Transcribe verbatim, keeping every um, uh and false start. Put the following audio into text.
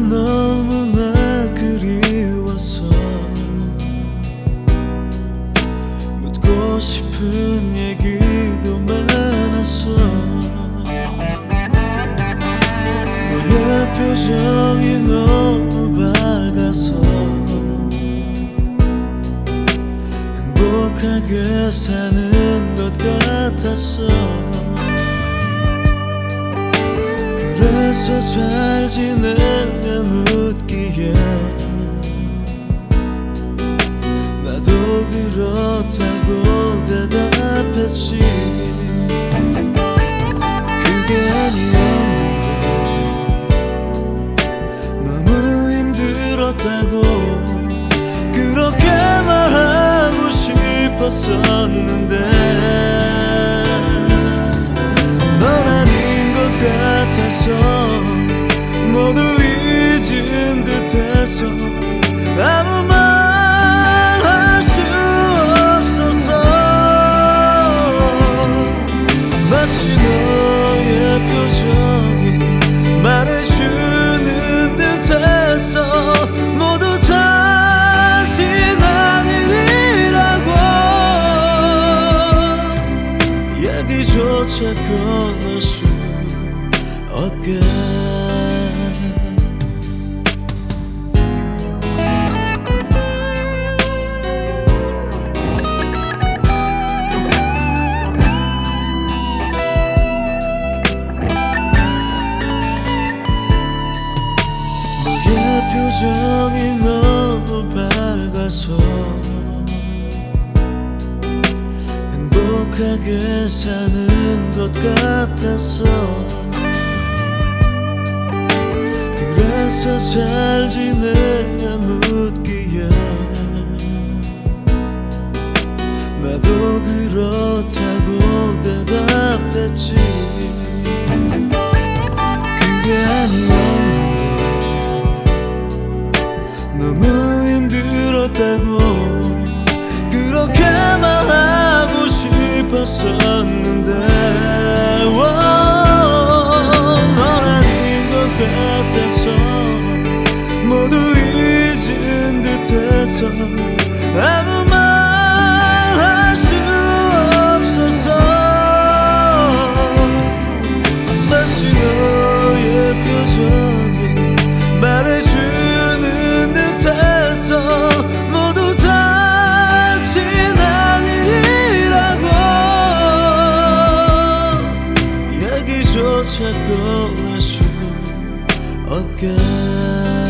너무나 그리워서 묻고 싶은 얘기도 많았어. 너의 표정이 너무 밝아서 행복하게 사는 것 같았어. 그래서 잘 지내냐 묻기에 나도 그렇다고 대답했지. 그게 아니었는데 너무 힘들었다고 그렇게 말하고 싶었었는데 넌 아닌 것 같아서 모두 잊은 듯해서 아무 말 할 수 없어서 마치 너의 표정이 말해주는 듯해서 모두 다시 아니라고 얘기조차 꺼낼 수 없게. 너의 표정이 너무 밝아서 행복하게 사는 것 같았어. 그래서 잘 지내냐 묻기에 나도 그렇다고 대답했지. 그게 아니었는데 너무 힘들었다고 그렇게 말하고 싶었었는데 넌 아닌 것 같아서 모두 잊은 듯해서 아무 말 할 수 없어서 다시 너의 표정이 말해주는 듯해서 모두 다 지나니라고 얘기조차 꺼낼 수 없게.